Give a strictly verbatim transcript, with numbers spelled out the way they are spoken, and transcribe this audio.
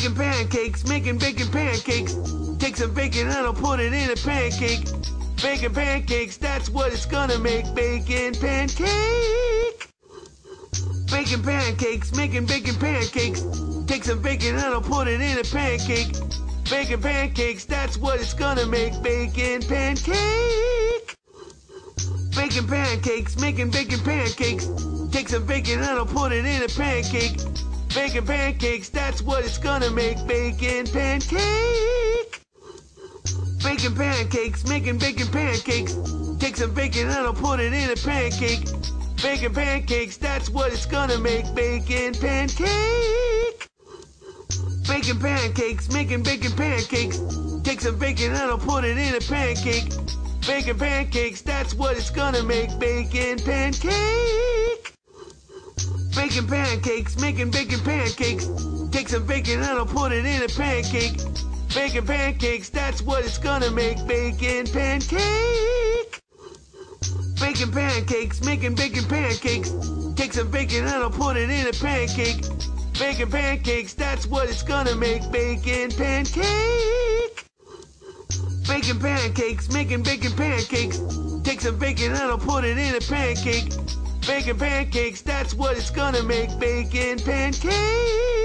Making pancakes, making bacon pancakes. Take some bacon and I'll put it in a pancake. Bacon pancakes, that's what it's gonna make. Bacon pancake. Bacon pancakes, making bacon pancakes. Take some bacon and I'll put it in a pancake. Bacon pancakes, that's what it's gonna make. Bacon pancake. Bacon pancakes, making bacon pancakes. Take some bacon and I'll put it in a pancake. Bacon pancakes, that's what it's gonna make. Bacon pancake. Bacon pancakes, making bacon pancakes. Take some bacon and I'll put it in a pancake. Bacon pancakes, that's what it's gonna make. Bacon pancake. Bacon pancakes, making bacon pancakes. Take some bacon and I'll put it in a pancake. Bacon pancakes, that's what it's gonna make. Bacon pancake. Bacon pancakes, making bacon pancakes. Take some bacon and I'll put it in a pancake. Bacon pancakes, that's what it's gonna make. Bacon pancake. Bacon pancakes, making bacon pancakes. Take some bacon and I'll put it in a pancake. Bacon pancakes, that's what it's gonna make. Bacon pancake. Bacon pancakes, making bacon pancakes. Take some bacon and I'll put it in a pancake. Bacon pancakes, that's what it's gonna make. Bacon pancake.